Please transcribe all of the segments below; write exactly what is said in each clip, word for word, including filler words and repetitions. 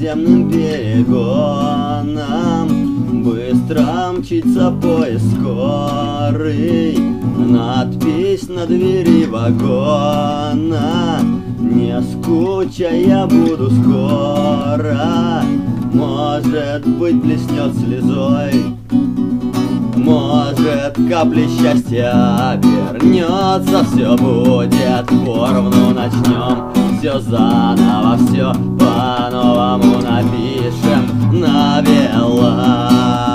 подземным перегоном быстро мчится поезд скорый. Надпись на двери вагона: не скучай, я буду скоро. Может быть, блеснет слезой, может, капли счастья обернется. Все будет поровну, начнем все заново, все по-новому напишем навела.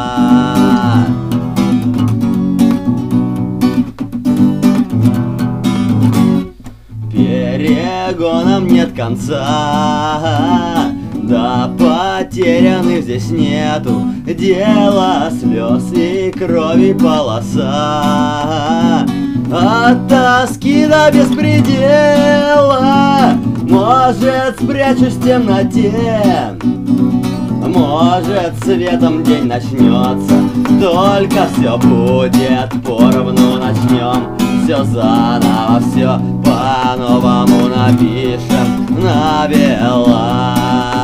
Перегонам нет конца, да потерянных здесь нету дела, слез и крови полоса. От тоски до беспредела, может, спрячусь в темноте, может, светом день начнется. Только все будет поровну, начнем все заново, все по-новому напишем навела.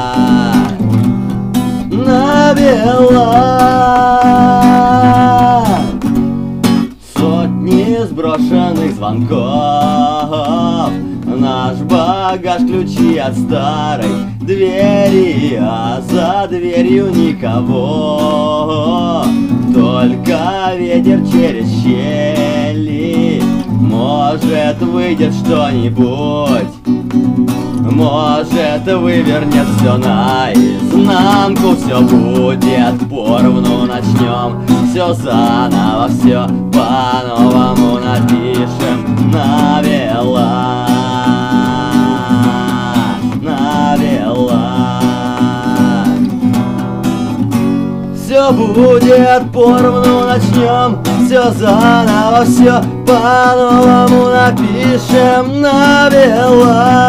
Навела. Сотни сброшенных звонков, наш багаж, ключи от старой двери, а за дверью никого, только ветер через щели. Может, выйдет что-нибудь, может, вывернет все наизнанку. Все будет поровну, начнем все заново, все по-новому напишем навела. Навела. Все будет поровну, начнем все заново, все по-новому напишем навела.